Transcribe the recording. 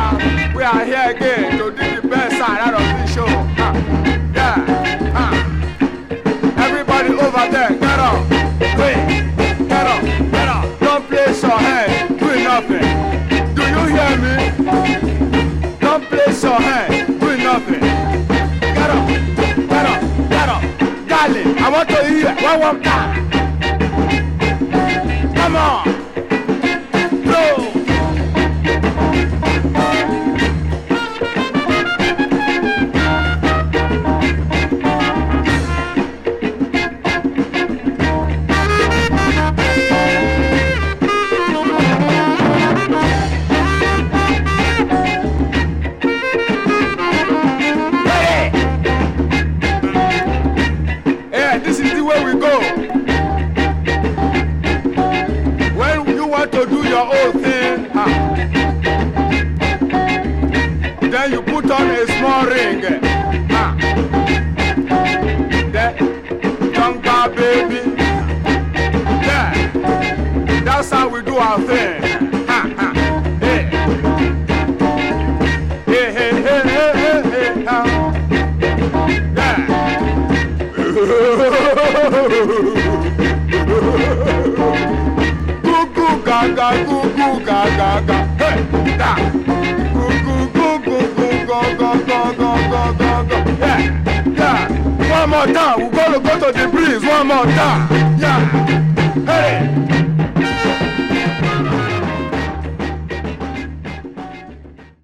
We are here again to do the best side out of this show. Yeah. Everybody over there, get up. Wait. Get up. Get up. Don't place your hand. Do nothing. Do you hear me? Don't place your hand. Do nothing. Get up. Get up. Get up. Darling, I want to hear one more time. Come on. Blow. This is the way we go. When you want to do your own thing, then you put on a small ring. Then, Jungle baby. Yeah. That's how we do our thing. Hey. Hey, hey, hey, hey, hey, hey. Yeah. Goo goo gaga, goo goo gaga, hey, da. Goo goo goo goo goo go go go go go go go. Yeah, yeah. One more time, we're gonna go to the breeze. One more time. Yeah.